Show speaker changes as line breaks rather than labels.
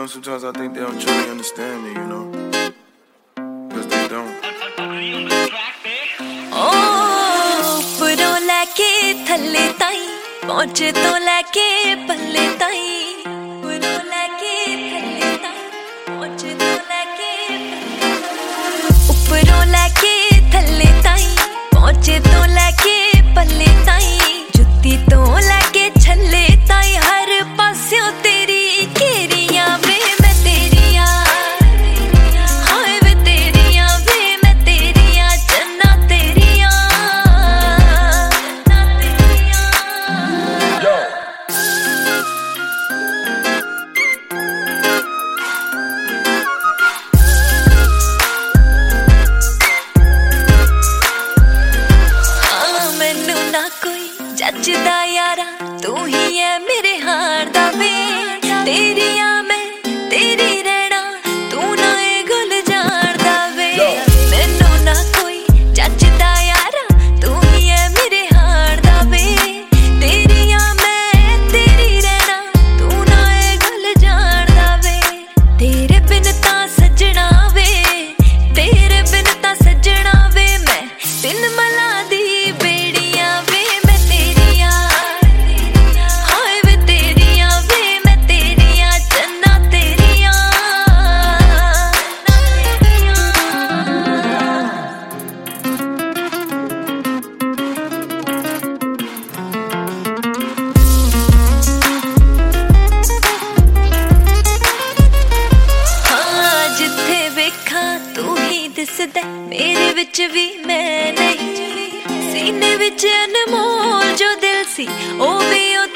know, sometimes I think they don't truly understand me, you know, because they don't.
उपरों लेके थल्ले ताई पहुंचे तो लेके पल्ले ताई उपरों लेके थल्ले ताई पहुंचे तो लेके उपरों लेके थल्ले ताई पहुंचे तो लेके पल्ले ताई जुत्ती तो लेके छल्ले ताई हर पास्यों तेरी घेरियां वे मैं तेरियां हाय वे तेरियां वे मैं तेरियां जन्ना तेरियां मैनू ना कोई जचदा यारा तू ही है मेरे हार दा वे तेरियां मैं तेरी रहना तू ना ए गुल जाणदा वे मैनू ना कोई जचदा यारा तू ही है मेरे हार दा वे तेरियां मैं तेरी रहना तू ना ए गुल जाणदा वे तेरे बिन तां सजना वे तेरे बिन तां सजना वे मैं दिन मला दी बेड़ियां वे मैं तेरियां हाय वे तेरियां वे मैं तेरियां जन्ना तेरियां हाँ जिथे वेखा तू ही दिसदा मेरे विच भी मैं नहीं सीने विच अनमोल जो दिल सी ओ भी